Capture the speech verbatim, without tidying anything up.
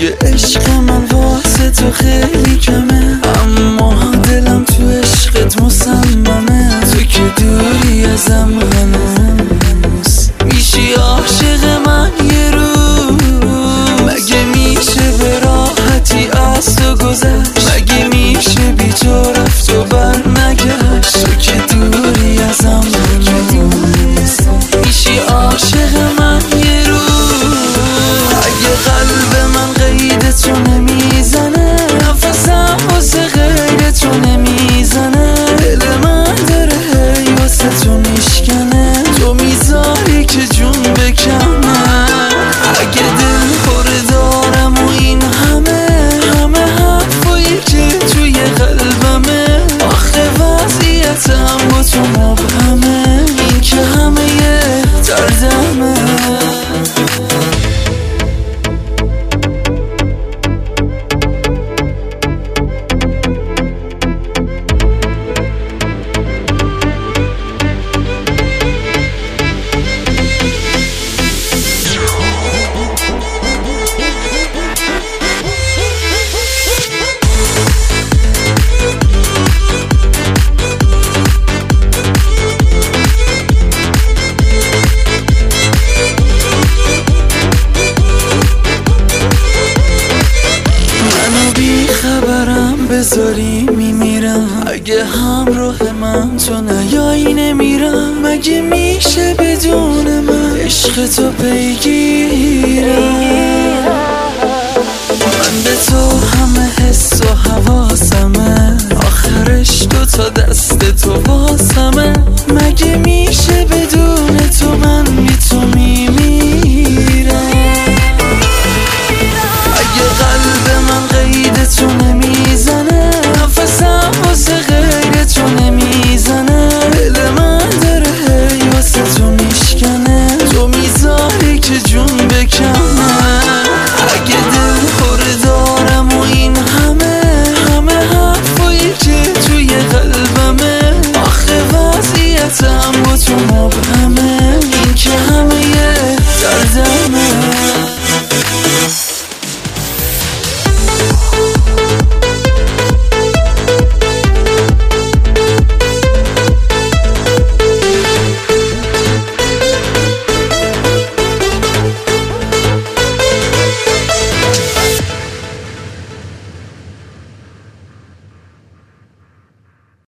که عشق من واسه تو خیلی کمه، اما دلم تو عشقت مصممه. تو که دوری ازم هنوز میشی عاشق من یه روز. مگه میشه به راحتی از تو گذشت؟ مگه میشه بی تو رفت و بر نگشت؟ تو که دوری ازم هنوز میشی عاشق من یه روز. اگه قلب من قید تو نمیزنه، نفسم واسه غیر تو نمیزنه، دل من داره هی واسه تو میشکنه، تو میذاری که جون بکنه. اگه دل خوره دارم و این همه همه حرفایی که توی قلبمه، آخه وضعیتم با تو مبهمه، این که همه یه دردمه. بذاری میمیرم اگه همراه من تو نیایی نمیرم. مگه میشه بدون من عشق تو پیگیرم؟ من به تو همه حس و حواسمه، آخرش دو تا دست تو واسمه. مگه می